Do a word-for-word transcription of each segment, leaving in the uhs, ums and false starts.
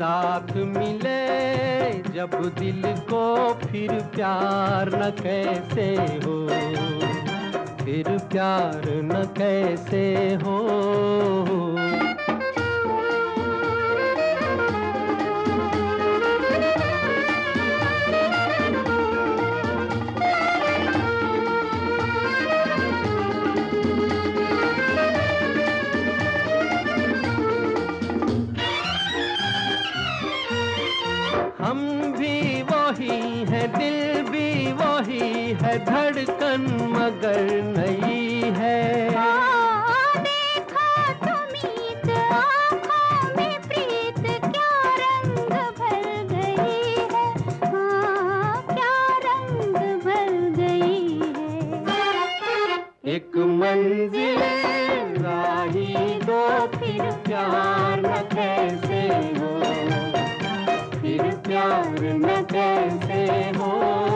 साथ मिले जब दिल को फिर प्यार न कैसे हो, फिर प्यार न कैसे हो। हम भी वही है, दिल भी वही है, धड़कन मगर नई है। हाँ, देखा तुमीत आँखों में प्रीत क्या रंग भर गई है, हाँ क्या रंग भर गई है। एक मंजिल राही दो फिर प्यार न कैसे हो, फिर प्यार न कैसे हो।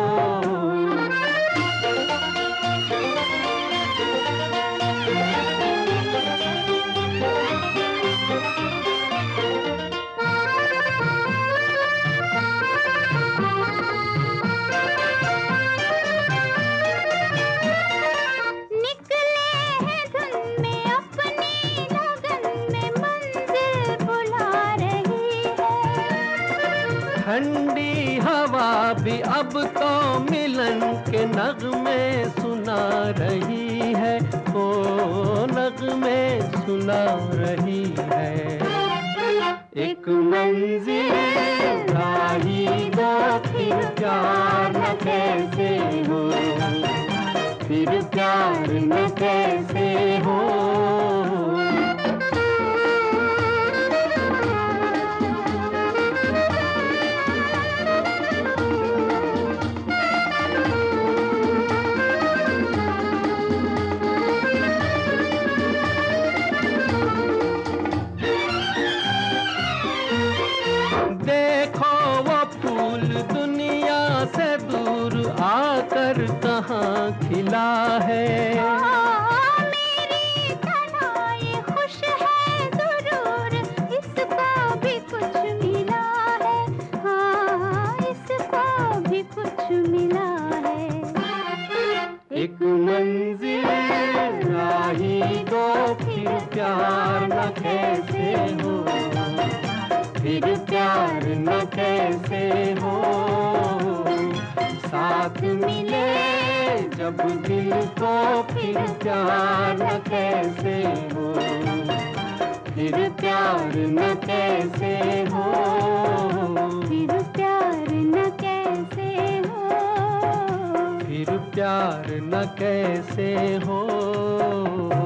ठंडी हवा भी अब तो मिलन के नगमे सुना रही है, ओ नगमे सुना रही है। एक मंजिल राही दो फिर प्यार न कैसे हो, फिर प्यार न कैसे हो। देखो वो फूल दुनिया से दूर आकर कहाँ खिला है। हाँ, मेरी तरह ये खुश है जरूर, इसको भी कुछ मिला है, हाँ इसको भी कुछ मिला है। एक मंजिल राही दो फिर प्यार न कैसे हो, फिर प्यार न कैसे हो। साथ मिले जब दिल को फिर प्यार न कैसे हो, फिर प्यार न कैसे हो, फिर प्यार न कैसे हो, फिर प्यार न कैसे हो।